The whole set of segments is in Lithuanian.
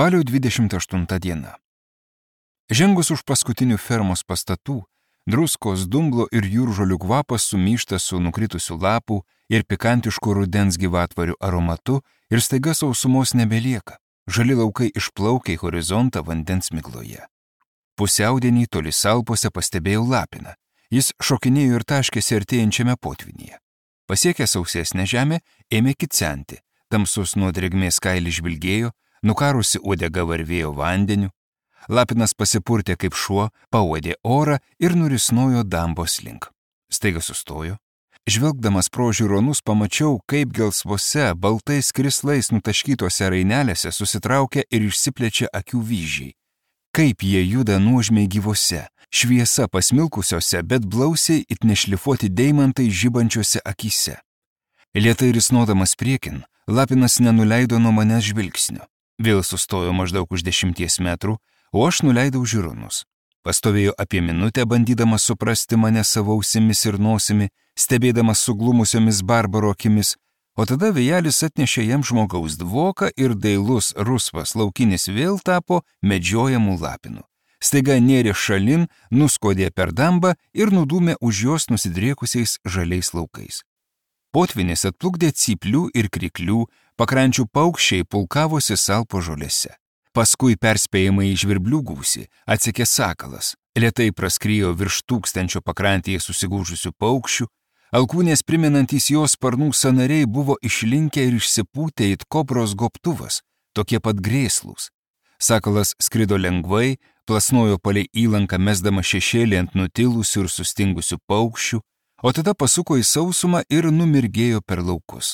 Spalio 28 diena. Žengus už paskutinių fermos pastatų, druskos, dumblo ir jūržolių kvapas sumyšta su nukritusių lapų ir pikantiškų rudens gyvatvarių aromatu ir staiga sausumos nebelieka. Žali laukai išplaukia į horizontą vandens migloje. Pusiaudienį toli salpose pastebėjau lapiną. Jis šokinėjo ir taškėsi artėjančiame potvinyje. Pasiekęs sausesnę žemę, ėmė kicenti. Tamsus nuo drėgmės kailis žvilgėjo, nukarusi uodega varvėjo vandeniu. Lapinas pasipurtė kaip šuo, pauodė orą ir nurisnojo dambos link. Staiga sustojo. Žvelgdamas pro žiūronus pamačiau, kaip gelsvose, baltais krislais nutaškytose rainelėse susitraukia ir išsiplečia akių vyzdžiai. Kaip jie juda nuožmiai gyvose, šviesa pasmilkusiose, bet blausiai it nešlifuoti deimantai žibančiose akyse. Lėtai risnodamas priekin, Lapinas nenuleido nuo manęs žvilgsnio. Vėl sustojo maždaug už 10 metrų, o aš nuleidau žiūronus. Pastovėjo apie minutę, bandydamas suprasti mane savo ausimis ir nosimi, stebėdamas suglumusiomis barbaro akimis, o tada vėjelis atnešė jam žmogaus dvoką ir dailus rusvas laukinis vėl tapo medžiojamų lapinų. Staiga nėrė šalin, nuskodė per dambą ir nudūmė už jos nusidriekusiais žaliais laukais. Potvinis atplukdė cyplių ir kriklių, pakrančių paukščiai pulkavosi salpo žolėse. Paskui perspėjimai žvirblių gūsi atsekė sakalas, lėtai praskriejo virš 1000 pakrantėje susigūžusių paukščių, alkūnės primenantys jos sparnų sąnariai buvo išlinkę ir išsipūtę it kobros gobtuvas, tokie pat grėslūs. Sakalas skrido lengvai, plasnojo palei įlanką mesdama šešėlį ant nutilusių ir sustingusių paukščių, o tada pasuko į sausumą ir numirgėjo per laukus.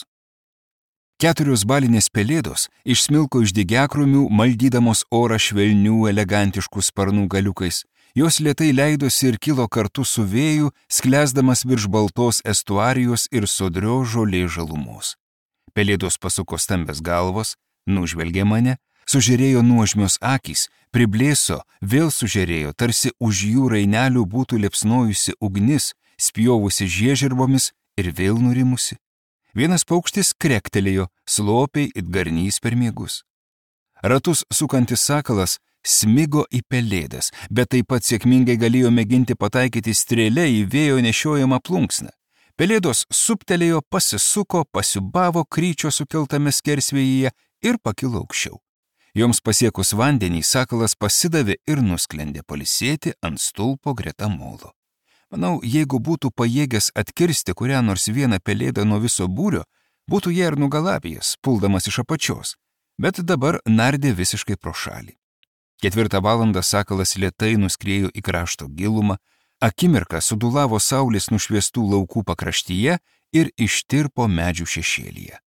4 balinės pelėdos išsmilko iš dygiakrūmių, maldydamos orą švelnių, elegantiškų sparnų galiukais. Jos lėtai leidosi ir kilo kartu su vėju, sklęsdamas virš baltos estuarijos ir sodrios žolės žalumos. Pelėdos pasuko stambės galvos, nužvelgė mane, sužėrėjo nuožmios akys, priblėso, vėl sužėrėjo, tarsi už jų rainelių būtų liepsnojusi ugnis, spjovusi žiežirbomis ir vėl nurimusi. Vienas paukštis krektelėjo, slopiai it garnys per miegus. Ratus sukantis sakalas smigo į pelėdas, bet taip pat sėkmingai galėjo mėginti pataikyti strėlę į vėjo nešiojamą plunksną. Pelėdos suptelėjo, pasisuko, pasiubavo kryčio sukeltame skersvėjyje ir pakilo aukščiau. Joms pasiekus vandenį, sakalas pasidavė ir nusklendė pailsėti ant stulpo greta molo. Manau, jeigu būtų pajėgęs atkirsti kurią nors vieną pelėdą nuo viso būrio, būtų ją ir nugalabijęs, puldamas iš apačios, bet dabar nardė visiškai pro šalį. 4 valandą sakalas lėtai nuskriejo į krašto gilumą, akimirką sudulavo saulės nušviestų laukų pakraštyje ir ištirpo medžių šešėlyje.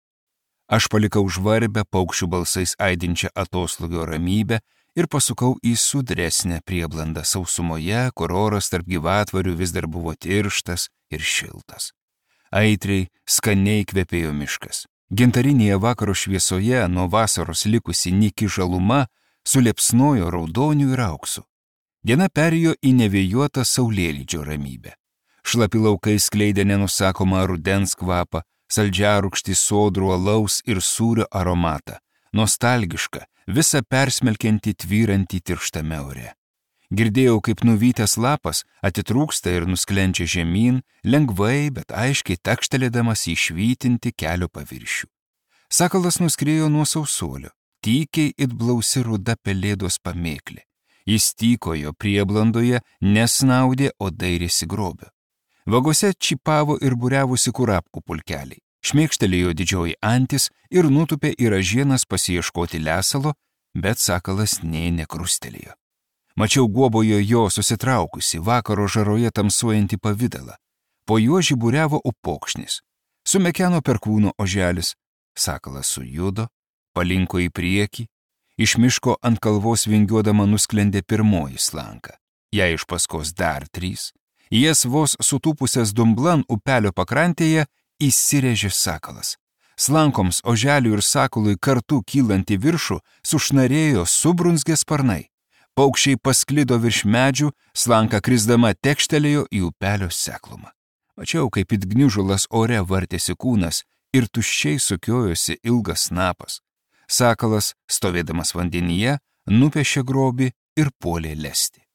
Aš palikau žvarbę paukščių balsais aidinčią atoslūgio ramybę ir pasukau į sudresnę prieblandą sausumoje, kur oras tarp gyvatvarių vis dar buvo tirštas ir šiltas. Aitriai, skaniai kvepėjo miškas. Gintarinėje vakaro šviesoje nuo vasaros likusi nyki žaluma suliepsnojo raudoniu ir auksu. Diena perėjo į nevėjuotą saulėlydžio ramybę. Šlapi laukai skleidė nenusakomą rudens kvapą, saldžiarūgštį sodrų alaus ir sūrio aromatą, nostalgišką, visą persmelkiantį tvyrantį tirštame ore. Girdėjau, kaip nuvytęs lapas atitrūksta ir nusklendžia žemyn, lengvai, bet aiškiai takštelėdamas į švytinti kelio paviršių. Sakalas nuskriejo nuo sausuolio, tykiai it blausi ruda pelėdos pamėklė. Jis tykojo prieblandoje, nesnaudė, o dairėsi grobio. Vagose čipavo ir buriavusi kurapkų pulkeliai. Šmėkštelėjo didžioji antis ir nutupė į ražienas pasiieškoti lesalo, bet sakalas nė nekrustelėjo. Mačiau guobojo jo susitraukusi, vakaro žaroje tamsuojantį pavidalą. Po juo žiburiavo upokšnis. Sumekeno perkūno oželis. Sakalas sujudo, palinko į priekį. Iš miško ant kalvos vingiuodama nusklendė pirmoji slanka. Jai iš paskos dar 3. Jas vos sutūpusias dumblan upelio pakrantėje įsirėžė sakalas. Slankoms, oželiui ir sakalui kartu kylant į viršų, sušnarėjo subrunzgė sparnai. Paukščiai pasklido virš medžių, slanka krisdama tekštelėjo į upelio seklumą. Mačiau, kaip it gniužulas ore vartėsi kūnas ir tuščiai sukiojosi ilgas snapas. Sakalas, stovėdamas vandenyje, nupiešė grobį ir puolė lesti.